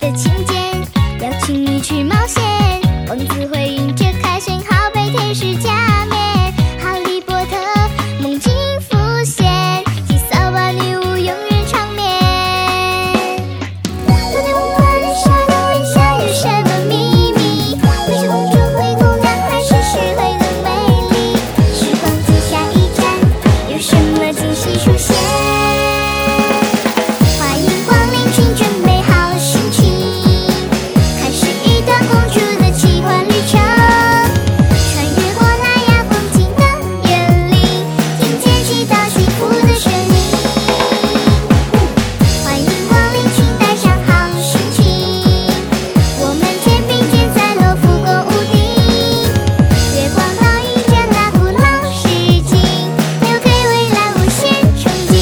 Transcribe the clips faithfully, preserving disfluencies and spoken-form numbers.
的请柬，邀请你去冒险。王子回应着开心，好被天使加冕。哈利波特梦境浮现，祭扫把女巫永远长眠。到底梦幻的沙漏底下有什么秘密？会是公主灰姑娘，还是虚伪的美丽？时光机下一站，有什么惊喜出现？欢迎光临，请准备好心情，开始一段公主的奇幻旅程，穿越过那亚风景的园林，听见祈祷幸福的声音。欢迎光临，请带上好心情，我们肩并肩在罗浮宫屋顶，月光倒映着那古老世景，留给未来无限憧憬。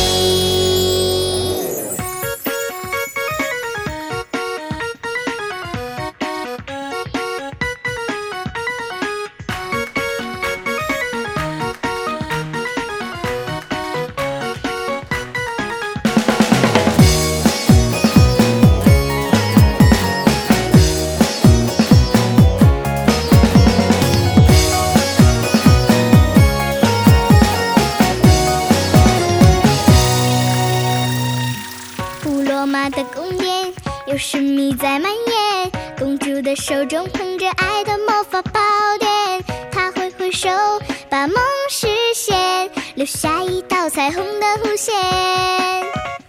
古罗马的宫殿有神秘在蔓延，公主的手中捧着爱的魔法宝典，她挥挥手把梦实现，留下一道彩虹的弧线。